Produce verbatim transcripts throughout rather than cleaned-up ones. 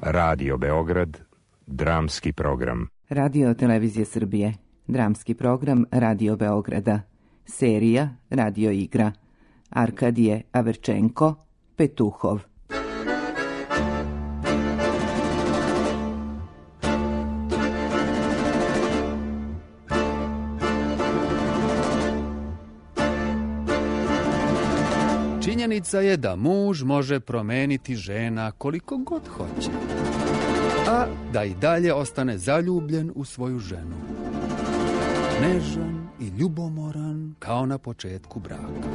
Radio Beograd, dramski program. Radio Televizije Srbije, dramski program Radio Beograda, serija Radio igra, Arkadije Averčenko, Petuhov. Činjenica je da muž može promeniti žena koliko god hoće, a da i dalje ostane zaljubljen u svoju ženu. Nežan i ljubomoran kao na početku braka.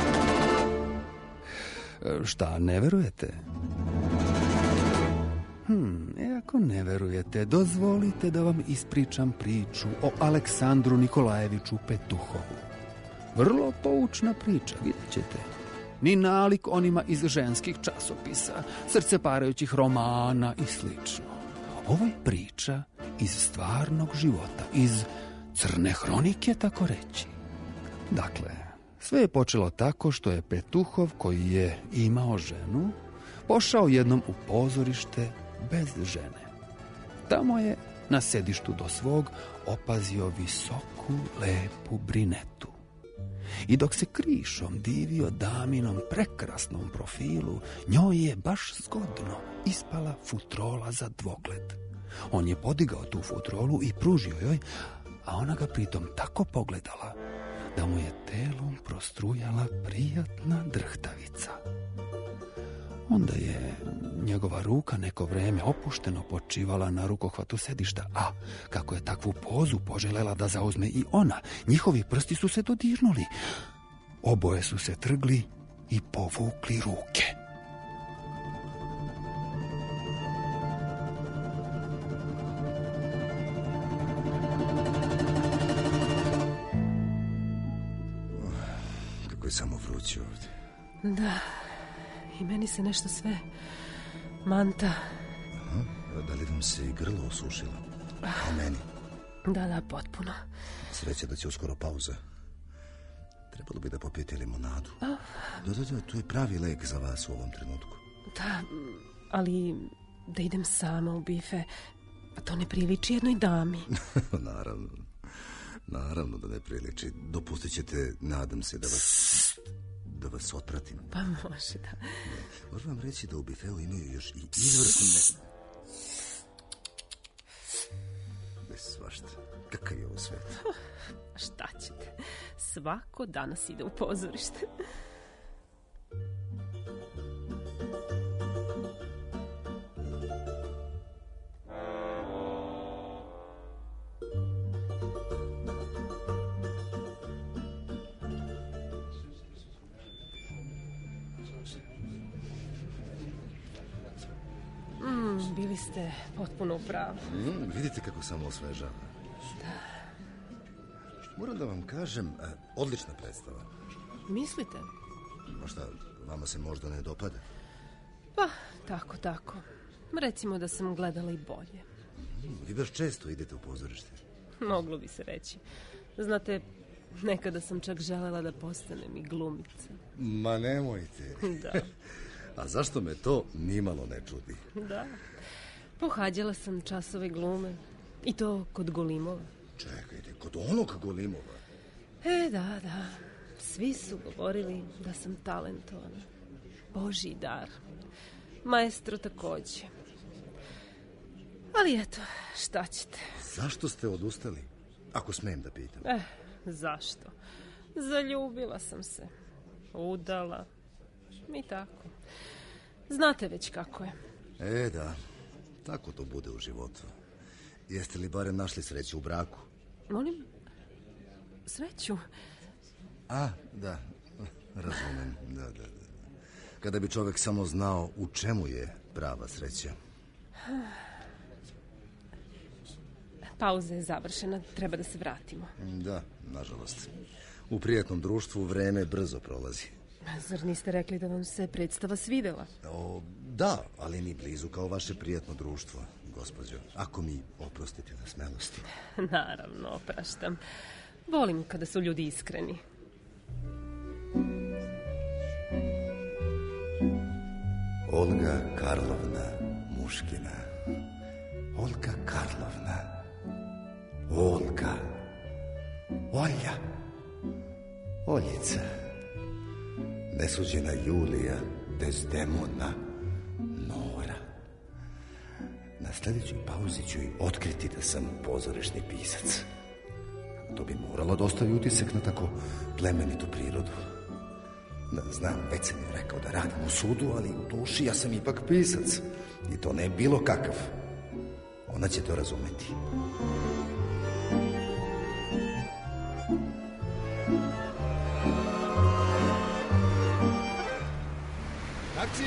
Šta, ne verujete? Hmm, e, ako ne verujete, dozvolite da vam ispričam priču o Aleksandru Nikolajeviću Petuhovu. Vrlo poučna priča, vidjet ćete. Ni nalik onima iz ženskih časopisa, srceparajućih romana i slično. Ovo je priča iz stvarnog života, iz crne hronike, tako reći. Dakle, sve je počelo tako što je Petuhov, koji je imao ženu, pošao jednom u pozorište bez žene. Tamo je na sedištu do svog opazio visoku, lepu brinetu. I dok se krišom divio daminom prekrasnom profilu, njoj je baš zgodno ispala futrola za dvogled. On je podigao tu futrolu i pružio joj, a ona ga pritom tako pogledala da mu je telom prostrujala prijatna drhtavica. Onda je njegova ruka neko vreme opušteno počivala na rukohvatu sedišta, a kako je takvu pozu poželela da zauzme i ona, njihovi prsti su se dodirnuli. Oboje su se trgli i povukli ruke. Kako je samo vruće ovdje. Da, i meni se nešto sve manta. Aha, da li vam se i grlo osušilo? A meni? Da, da, potpuno. Sreća da će uskoro pauza. Trebalo bi da popijete limonadu. A? Da, da, da, to je pravi lek za vas u ovom trenutku. Da, ali da idem sama u bife, pa to ne priliči jednoj dami. Naravno. Naravno da ne priliči. Dopustit ćete, nadam se, da vas... da vas otpratim. Pa može, da. Moram vam reći da u bifeu imaju još i izvrsne... Bez svašta. Kakav je ovo svet? Šta ćete? Svako danas ide u pozorište. Mm, bili ste potpuno u pravu. Mm, vidite kako sam osvežava. Da. Moram da vam kažem, eh, odlična predstava. Mislite? Možda vama se možda ne dopada? Pa, tako, tako. Recimo da sam gledala i bolje. Mm, vi baš često idete u pozorište. Moglo bi se reći. Znate, nekada sam čak želela da postanem i glumica. Ma nemojte. Da. A zašto me to nimalo ne čudi? Da. Pohađala sam časove glume. I to kod Golimova. Čekajte, kod onog Golimova? E, da, da. Svi su govorili da sam talentovana. Božji dar. Maestro takođe. Ali eto, šta ćete? Zašto ste odustali? Ako smijem da pitam. Eh, zašto? Zaljubila sam se. Udala. I tako. Znate već kako je. E, da. Tako to bude u životu. Jeste li barem našli sreću u braku? Molim? Sreću? A, da. Razumem. Da, da, da. Kada bi čovjek samo znao u čemu je prava sreća. Pauza je završena. Treba da se vratimo. Da, nažalost. U prijatnom društvu vreme brzo prolazi. Zar niste rekli da vam se predstava svidela? O, da, ali ni blizu kao vaše prijatno društvo, gospođo. Ako mi oprostite na smelosti. Naravno, opraštam. Volim kada su ljudi iskreni. Olga Karlovna Muškina. Olga Karlovna. Olga. Olja. Oljica. Nesuđena Julija. Desdemona. Nora. Na sljedećoj pauzi ću i otkriti da sam pozorišni pisac. To bi moralo da ostavi utisak na tako plemenitu prirodu. Znam, već sam joj rekao da radim u sudu, ali u duši ja sam ipak pisac. I to ne bilo kakav. Ona će to razumeti. Taksi!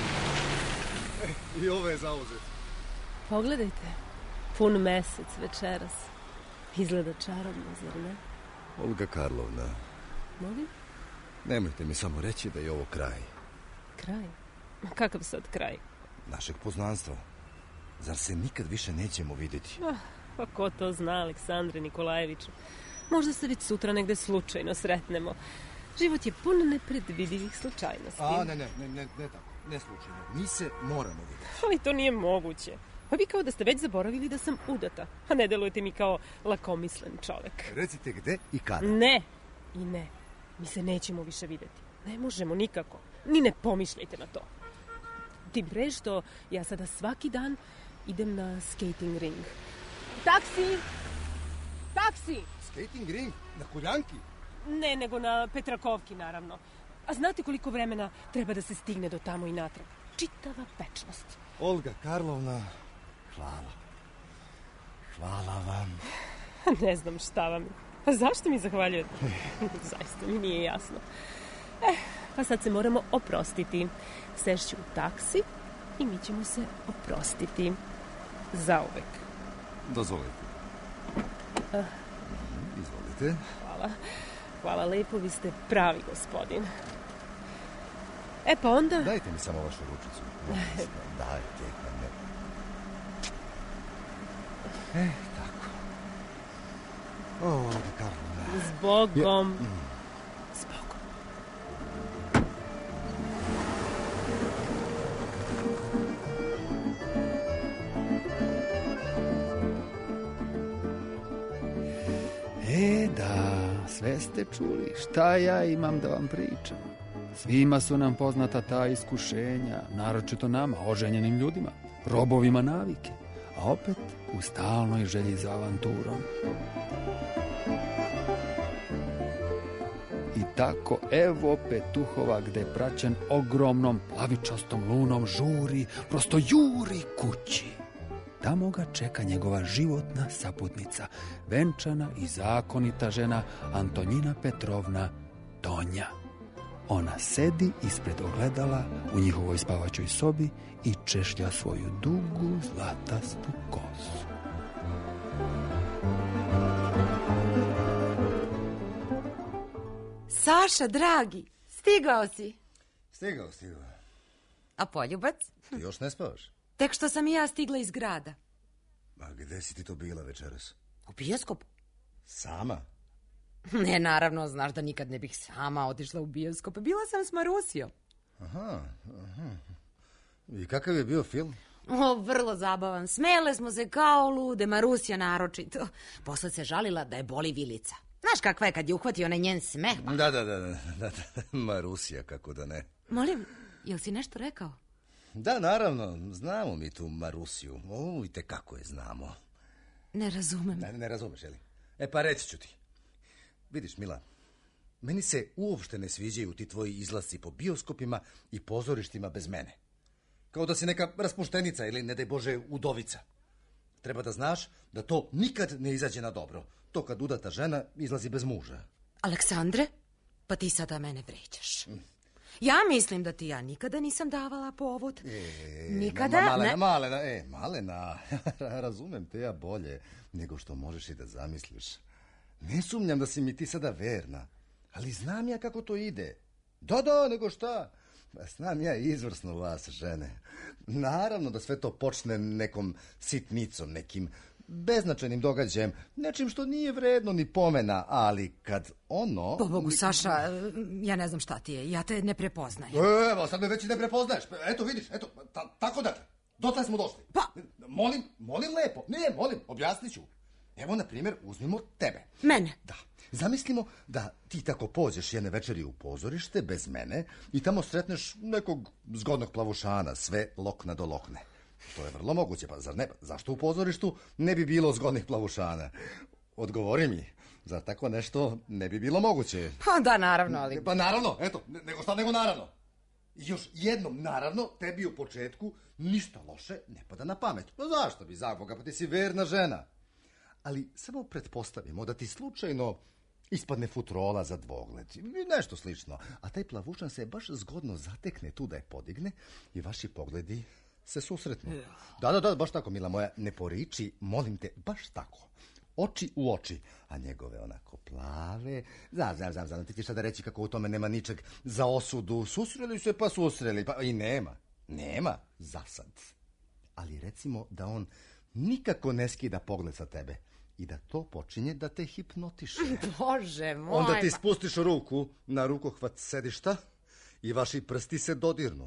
I ovo je zauzet. Pogledajte, pun mesec večeras. Izgleda čarobno, zar ne? Olga Karlovna. Molim? Nemojte mi samo reći da je ovo kraj. Kraj? Kakav sad kraj? Našeg poznanstva. Zar se nikad više nećemo vidjeti? Ah, pa ko to zna, Aleksandre Nikolajeviću. Možda se već sutra negde slučajno sretnemo. Život je pun nepredvidivih slučajnosti. A, ne, ne, ne, ne, ne tako. Ne slučajno. Mi se moramo vidjeti. Ali to nije moguće. Pa vi kao da ste već zaboravili da sam udata. A ne delujete mi kao lakomislen čovek. Recite gde i kada. Ne i ne. Mi se nećemo više vidjeti. Ne možemo nikako. Ni ne pomišljajte na to. Tim pre što ja sada svaki dan idem na skating ring. Taksi! Taksi! Skating ring? Na Kuljanki? Ne, nego na Petrakovki, naravno. A znate koliko vremena treba da se stigne do tamo i natrag? Čitava večnost. Olga Karlovna, hvala. Hvala vam. Ne znam šta vam. Pa zašto mi zahvaljujete? Zaista mi nije jasno. Eh, pa sad se moramo oprostiti. Sešću u taksi i mi ćemo se oprostiti. Zauvek. Dozvolite. Uh. Izvolite. Hvala. Hvala lepo, vi ste pravi gospodin. E pa onda... Dajte mi samo vašu ručicu. Dajte. Ne. E, tako. O, Olga Karlovna. Zbogom. Ja. Mm. Zbogom. E, da, sve ste čuli. Šta ja imam da vam pričam? Svima su nam poznata ta iskušenja, naročito nama, oženjenim ljudima, robovima navike, a opet u stalnoj želji za avanturom. I tako evo Petuhova gde praćen ogromnom plavičastom lunom žuri, prosto juri kući. Tamo ga čeka njegova životna saputnica, venčana i zakonita žena Antonina Petrovna Tonja. Ona sedi ispred ogledala u njihovoj spavaćoj sobi i češlja svoju dugu zlatastu kosu. Saša, dragi, stigao si. Stigao, stigao. A poljubac? Ti još ne spavaš? Tek što sam i ja stigla iz grada. A gde si ti to bila večeras? U bioskopu. Sama? Ne, naravno, znaš da nikad ne bih sama otišla u bioskop. Bila sam s Marusijom. Aha, aha. I kakav je bio film? O, vrlo zabavan. Smele smo se kao lude, Marusija naročito. Posle se žalila da je boli vilica. Znaš kakva je kad je uhvatio onaj njen smeh? Pa... Da, da, da, da, da, Marusija, kako da ne. Molim, jel si nešto rekao? Da, naravno, znamo mi tu Marusiju. O, i te kako je znamo. Ne razumem. Ne, ne razumeš, jeli? E, pa reći ću ti. Vidiš, Mila, meni se uopšte ne sviđaju ti tvoji izlasci po bioskopima i pozorištima bez mene. Kao da si neka raspuštenica ili, ne daj Bože, udovica. Treba da znaš da to nikad ne izađe na dobro. To kad udata žena izlazi bez muža. Aleksandre, pa ti sada mene vređaš. Mm. Ja mislim da ti ja nikada nisam davala povod. E, nikada, ma, malena, ne... Malena, e, Malena, razumem te ja bolje nego što možeš i da zamisliš. Ne sumnjam da si mi ti sada verna, ali znam ja kako to ide. Da, da, nego šta? Znam ja izvrsno vas, žene. Naravno da sve to počne nekom sitnicom, nekim beznačajnim događajem, nečim što nije vredno ni pomena, ali kad ono... Po Bogu, Saša, ja ne znam šta ti je, ja te ne prepoznajem. Evo, sad me već i ne prepoznaješ. Eto, vidiš, eto, ta, tako da te. dotle smo došli. Pa... Molim, molim lepo. Ne, molim, objasnit ću. Evo, na primjer, uzmimo tebe. Mene? Da. Zamislimo da ti tako pođeš jedne večeri u pozorište bez mene i tamo sretneš nekog zgodnog plavušana, sve lokna do lokne. To je vrlo moguće, pa zar ne? Zašto u pozorištu ne bi bilo zgodnih plavušana? Odgovori mi, zar tako nešto ne bi bilo moguće? Pa da, naravno, ali... Pa naravno, eto, nego šta nego naravno. I još jednom, naravno, tebi u početku ništa loše ne pada na pamet. No zašto bi, za Boga, pa ti si verna žena. Ali samo pretpostavimo da ti slučajno ispadne futrola za dvogled, nešto slično, a taj plavušan se baš zgodno zatekne tu da je podigne i vaši pogledi se susretnu. Da, da, da, baš tako, mila moja, ne poriči, molim te, baš tako. Oči u oči, a njegove onako plave, znam, znam, znam, znam, ti ti šta da reći kako u tome nema ničeg za osudu, susreli se pa susreli, pa i nema, nema, za sad. Ali recimo da on nikako ne skida pogled sa tebe i da to počinje da te hipnotiše. Bože moj... Onda ti spustiš ruku na rukohvat sedišta i vaši prsti se dodirnu.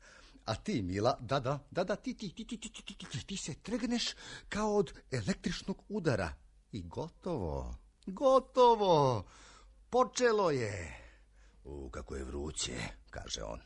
A ti, mila, da, da, da, da, ti, ti, ti, ti, ti, ti, ti, ti, ti se trgneš kao od električnog udara. I gotovo, gotovo, počelo je. U, kako je vruće, kaže on.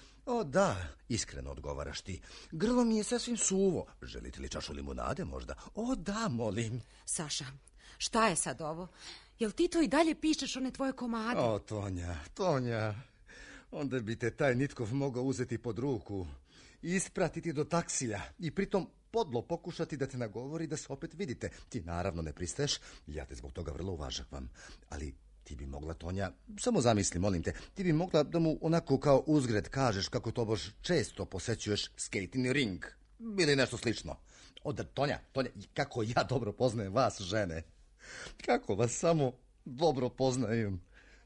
O da, iskreno odgovaraš ti. Grlo mi je sasvim suvo. Želite li čašu limunade možda? O da, molim. Saša, šta je sad ovo? Jel ti to i dalje pišeš one tvoje komade? O, Tonja, Tonja. Onda bi te taj Nitkov mogao uzeti pod ruku i ispratiti do taksija i pritom podlo pokušati da te nagovori da se opet vidite. Ti naravno ne pristaješ, ja te zbog toga vrlo uvažavam. Ali ti bi mogla, Tonja, samo zamisli, molim te, ti bi mogla da mu onako kao uzgred kažeš kako to baš često posećuješ skating ring ili nešto slično. Onda, Tonja, Tonja, kako ja dobro poznajem vas, žene. Kako vas samo dobro poznajem.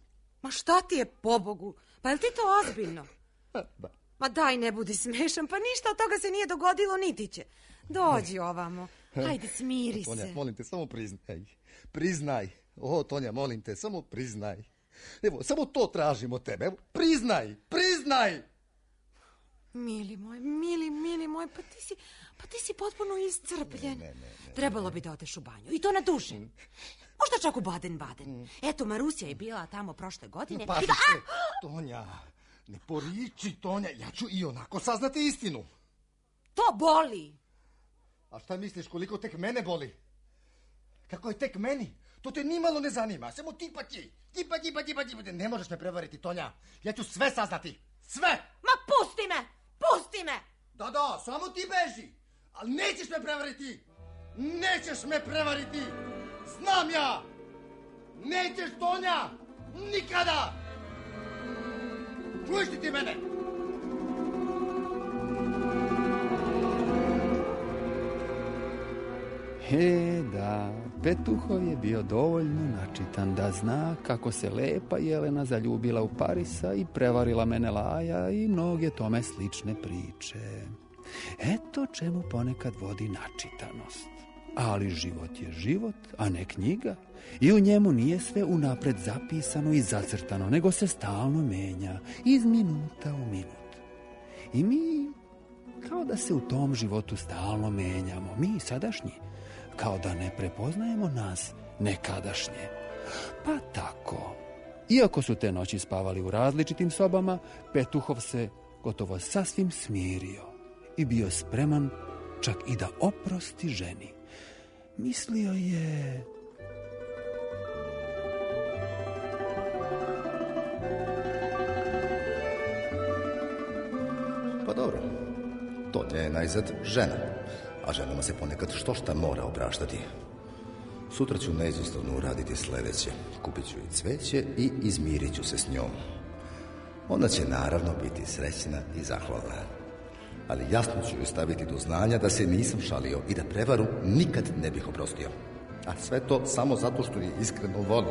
Ma šta ti je, pobogu? Pa je li ti to ozbiljno? Da. Ma daj, ne budi smešan, pa ništa od toga se nije dogodilo, niti će. Dođi ovamo, hajde, smiri se. Tonja, molim te, samo priznaj. Priznaj. O, Tonja, molim te, samo priznaj. Evo, samo to tražim od tebe. Evo, priznaj, priznaj! Mili moj, mili, mili moj, pa ti si, pa ti si potpuno iscrpljen. Ne, ne, ne, ne. Trebalo bi da odeš u banju, i to na duše. Možda čak u Baden-Baden. Eto, Marusija je bila tamo prošle godine. Pa, I da... se, Tonja, ne poriči, Tonja, ja ću i onako saznati istinu. To boli. A šta misliš koliko tek mene boli? Kako je tek meni? To te nimalo ne zanima, samo ti pa ti. Ti pa ti pa ti pa ti. Ne možeš me prevariti, Tonja. Ja ću sve saznati. Sve! Ma pusti me! Pusti me! Da, da, samo ti beži. Ali nećeš me prevariti. Nećeš me prevariti. Znam ja. Nećeš, Tonja. Nikada. Čuješ ti ti mene? He, da, Petuhov je bio dovoljno načitan da zna kako se lepa Jelena zaljubila u Parisa i prevarila Menelaja i mnoge tome slične priče. Eto čemu ponekad vodi načitanost. Ali život je život, a ne knjiga. I u njemu nije sve unapred zapisano i zacrtano, nego se stalno menja, iz minuta u minut. I mi, kao da se u tom životu stalno menjamo, mi sadašnji, kao da ne prepoznajemo nas nekadašnje. Pa tako, iako su te noći spavali u različitim sobama, Petuhov se gotovo sasvim smirio i bio spreman čak i da oprosti ženi. Mislio je... Pa dobro, Tonja je najzad žena, a ženama se ponekad što šta mora opraštati. Sutra ću neizostavno uraditi sledeće. Kupit ću i cveće i izmirit ću se s njom. Ona će naravno biti srećna i zahvalna. Ali jasno ću joj staviti do znanja da se nisam šalio i da prevaru nikad ne bih oprostio. A sve to samo zato što je iskreno volim.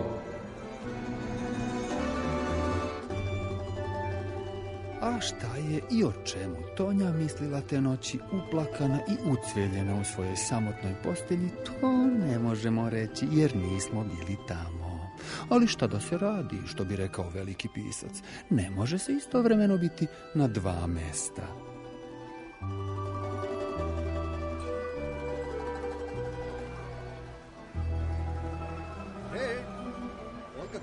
A šta je i o čemu Tonja mislila te noći, uplakana i ucveljena u svojoj samotnoj postelji, to ne možemo reći jer nismo bili tamo. Ali šta da se radi, što bi rekao veliki pisac, ne može se istovremeno biti na dva mesta.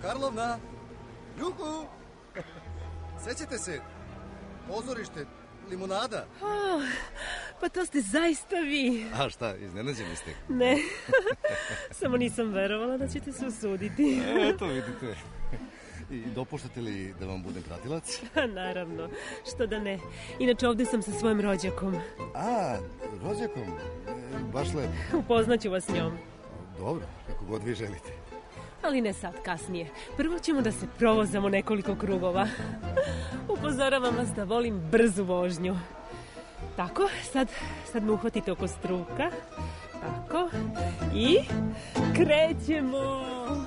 Karlovna! Juhu! Sećate se? Pozorište, limunada. Oh, pa to ste zaista vi. A šta, iznenađeni ste? Ne, samo nisam verovala da ćete se usuditi. Eto, vidite. I dopuštate li da vam budem pratilac? Naravno, što da ne. Inače, ovde sam sa svojim rođakom. A, rođakom? E, baš lepo. Upoznaću vas s njom. Dobro, kako god vi želite. Ali ne sad, kasnije. Prvo ćemo da se provozamo nekoliko krugova. Upozoravam vas da volim brzu vožnju. Tako, sad, sad me uhvatite oko struka. Tako. I krećemo.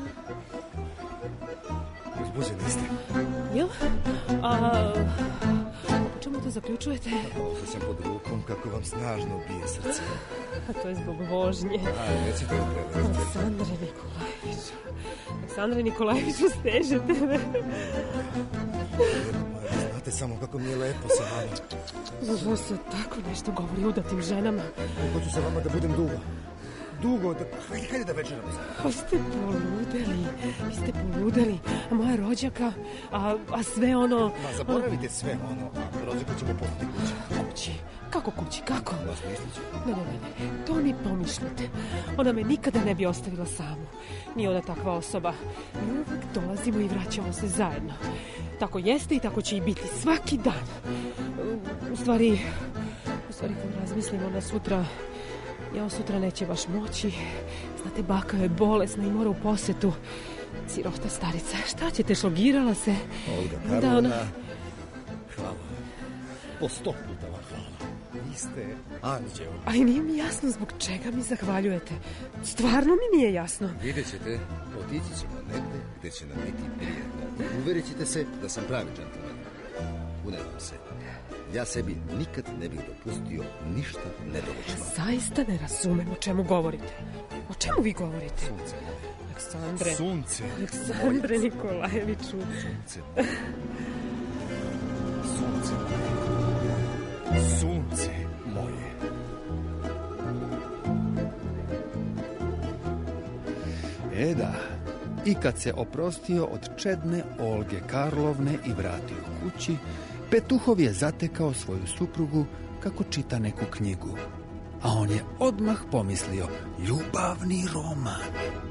Uzbuđeni ste. Jel? A, po čemu to zaključujete? Osjećam pod rukom kako vam snažno bije srce. A to je zbog vožnje. A, nećete da predstavite. Aleksandre Nikolajeviću. Aleksandre Nikolajeviću, stežete me. Znate samo kako mi je lepo sa vama. Zašto se tako nešto govori udatim ženama? Hoću sa vama da budem dugo. Dugo, da... Hajde, hajde da večeramo. Vi ste poludeli, vi ste poludeli. A moja rođaka, a, a sve ono... Ma, zaboravite sve ono, a rođaka ćemo postati kući. Kući? Kako kući? Kako? Vas misliće? Ne, ne, ne, ne, to ni pomišljate. Ona me nikada ne bi ostavila samu. Nije ona takva osoba. Mi uvijek dolazimo i vraćamo se zajedno. Tako jeste i tako će i biti svaki dan. U stvari, u stvari kad razmislimo na sutra... Ja sutra neće baš moći. Znate, baka je bolesna i mora u posetu. Sirohta starica. Šta ćete, šogirala se? Olga Karlovna, da ona... hvala. Po sto puta vam hvala. Vi ste anđeo. A i nije mi jasno zbog čega mi zahvaljujete. Stvarno mi nije jasno. Vidjet ćete, otići ćemo negde gde će nam biti prijedno. Uverit ćete se da sam pravi džentlmen. Unevam se. Ja sebi nikad ne bih dopustio ništa nedolično. Zaista ne razumem o čemu govorite. O čemu vi govorite? Sunce. Aleksandre. Sunce. Aleksandre Nikolajeviću. Sunce. Sunce. Sunce moje. E da, i kad se oprostio od čedne Olge Karlovne i vratio kući, Petuhov je zatekao svoju suprugu kako čita neku knjigu. A on je odmah pomislio, ljubavni roman.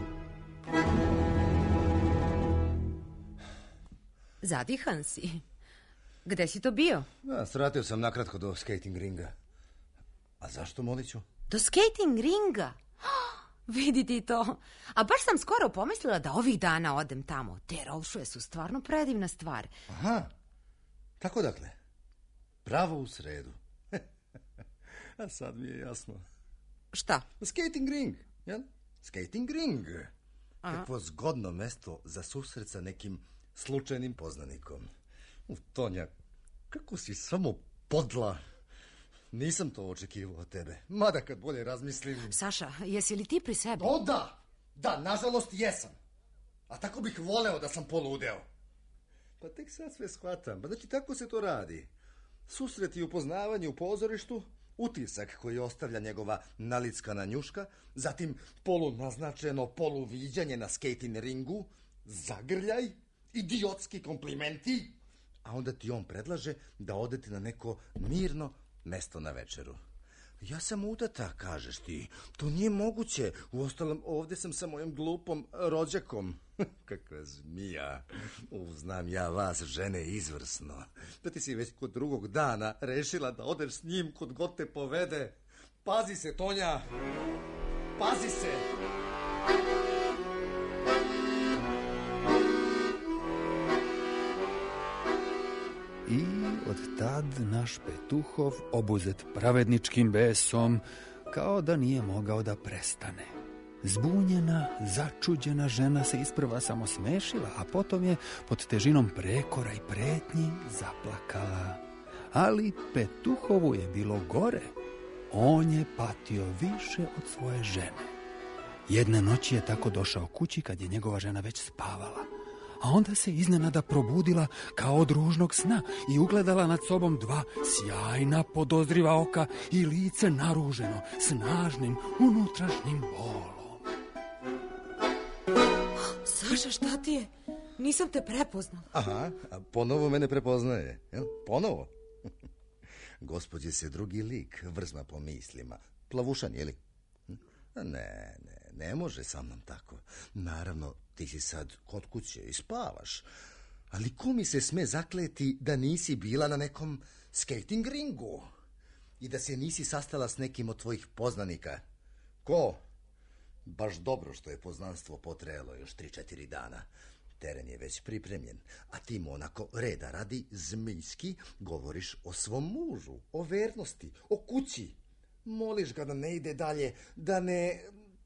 Zadihan si. Gde si to bio? Ja, svratio sam nakratko do skating ringa. A zašto, Moliću? Do skating ringa? Vidi ti to. A baš sam skoro pomislila da ovih dana odem tamo. Te rolšuje su stvarno predivna stvar. Aha, tako dakle. Pravo u sredu. A sad mi je jasno. Šta? Skating ring, jel? Skating ring. Aha. Kakvo zgodno mesto za susret sa nekim slučajnim poznanikom. U, Tonja, kako si samo podla. Nisam to očekivao od tebe. Mada kad bolje razmislim... Saša, jesi li ti pri sebi? O da, da, nažalost jesam. A tako bih voleo da sam poludeo. Pa tek sad sve shvatam. Pa znači tako se to radi. Susret i upoznavanje u pozorištu, utisak koji ostavlja njegova nalickana njuška, zatim polunaznačeno poluviđanje na skating ringu, zagrljaj, idiotski komplimenti, a onda ti on predlaže da odete na neko mirno mesto na večeru. Ja sam udata, kažeš ti. To nije moguće. Uostalom, ovde sam sa mojom glupom rođakom. Kakva zmija. Uznam ja vas, žene, izvrsno. Da ti si već kod drugog dana rešila da odeš s njim kod god te povede. Pazi se, Tonja. Pazi se. I od tad naš Petuhov, obuzet pravedničkim besom, kao da nije mogao da prestane. Zbunjena, začuđena žena se isprva samo smešila, a potom je pod težinom prekora i pretnji zaplakala. Ali Petuhovu je bilo gore. On je patio više od svoje žene. Jedne noći je tako došao kući kad je njegova žena već spavala. A onda se iznenada probudila kao od ružnog sna i ugledala nad sobom dva sjajna podozriva oka i lice naruženo snažnim unutrašnjim bolom. Saša, šta ti je? nisam te prepoznala. Aha, a ponovo mene prepoznaje, jel? Ponovo? Gospođe se drugi lik vrzma po mislima. Plavušan, jeli? Ne, ne, ne može sa mnom tako. Naravno, ti si sad kod kuće i spavaš. Ali ko mi se sme zakleti da nisi bila na nekom skating ringu? I da se nisi sastala s nekim od tvojih poznanika? Ko? Baš dobro što je poznanstvo potrajalo još tri četiri dana. Teren je već pripremljen, a ti mu onako reda radi zmijski govoriš o svom mužu, o vernosti, o kući. Moliš ga da ne ide dalje, da ne...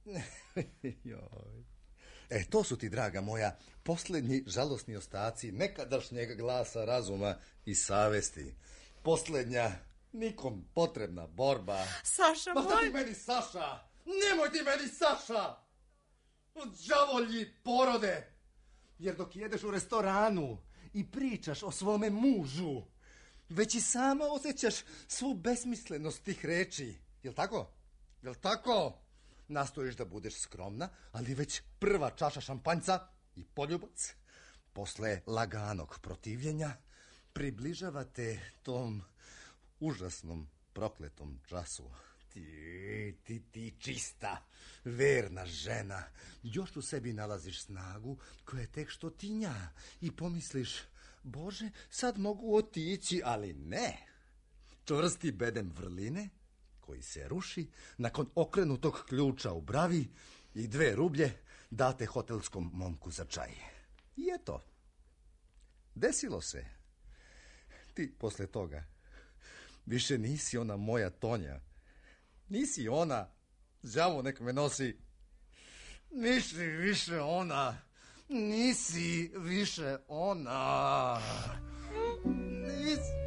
Joj. E, to su ti, draga moja, posljednji žalosni ostaci nekadašnjeg glasa razuma i savesti. Posljednja, nikom potrebna borba. Saša, Ma moj... šta ti meni, Saša? Nemoj ti meni, Saša! Đavolji porode! Jer dok jedeš u restoranu i pričaš o svome mužu, već i sama osjećaš svu besmislenost tih reči. Jel tako? Jel tako? Nastojiš da budeš skromna, ali već prva čaša šampanjca i poljubac, posle laganog protivljenja, približava te tom užasnom prokletom času. Ti, ti, ti čista, verna žena, još u sebi nalaziš snagu koja je tek što tinja i pomisliš, Bože, sad mogu otići, ali ne. Čvrsti bedem vrline koji se ruši nakon okrenutog ključa u bravi i dve rublje date hotelskom momku za čaj. I eto, desilo se. Ti posle toga više nisi ona moja Tonja. Nisi ona, đavo nek me nosi. Nisi više ona, nisi više ona. Nisi.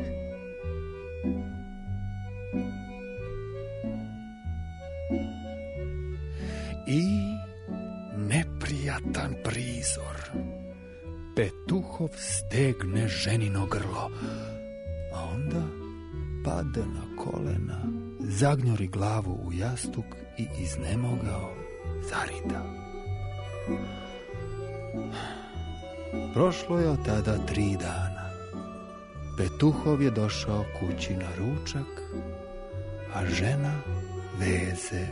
I neprijatan prizor. Petuhov stegne ženino grlo, a onda pade na kolena, zagnjori glavu u jastuk i iznemogao zarida. Prošlo je od tada tri dana. Petuhov je došao kući na ručak, a žena veze.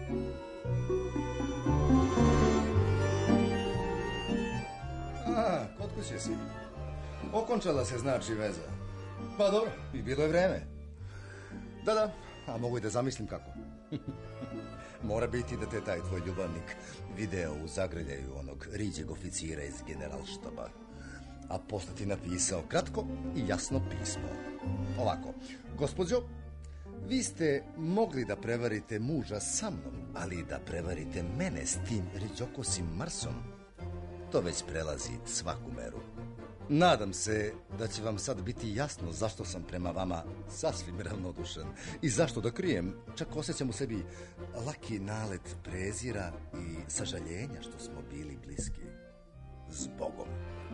A, kod kuće si. Okončala se, znači, veza. Pa dobro, i bilo je vreme. Da, da, a mogu i da zamislim kako. Mora biti da te taj tvoj ljubavnik video u zagrljaju onog riđeg oficira iz generalštaba. A posle ti napisao kratko i jasno pismo. Ovako, gospođo, vi ste mogli da prevarite muža sa mnom, ali da prevarite mene s tim riđokosim Marsom, to već prelazi svaku meru. Nadam se da će vam sad biti jasno zašto sam prema vama sasvim ravnodušan i zašto da krijem, čak osjećam u sebi laki nalet prezira i sažaljenja što smo bili bliski. Zbogom.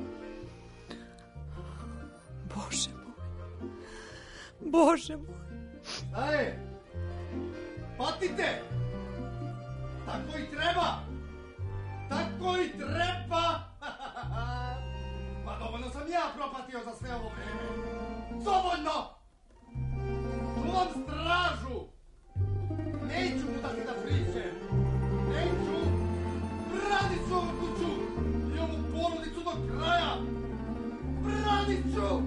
Bože moj, Bože moj. Šta je? Patite! Tako i treba! Tako i treba! Pa dovoljno sam ja propatio za sve ovo vreme. Dovoljno! Čuvam stražu! Neću udati da priđem! Neću! Branit ću ovu kuću i ovu porodicu do kraja! Branit ću!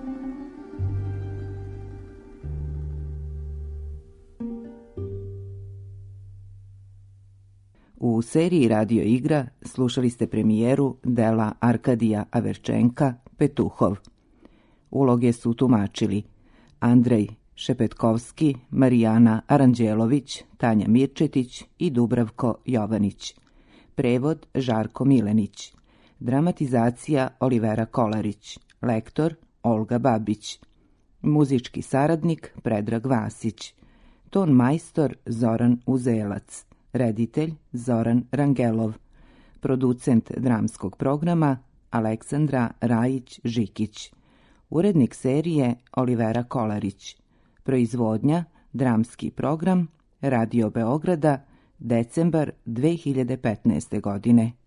U seriji Radio igra slušali ste premijeru dela Arkadija Averčenka Petuhov. Uloge su tumačili Andrej Šepetkovski, Marijana Aranđelović, Tanja Mirčetić i Dubravko Jovanić. Prevod Žarko Milenić. Dramatizacija Olivera Kolarić. Lektor Olga Babić. Muzički saradnik Predrag Vasić. Ton majstor Zoran Uzelac. Reditelj Zoran Rangelov. Producent dramskog programa Aleksandra Rajić-Žikić. Urednik serije Olivera Kolarić. Proizvodnja dramski program Radio Beograda, decembar dve hiljade petnaeste godine.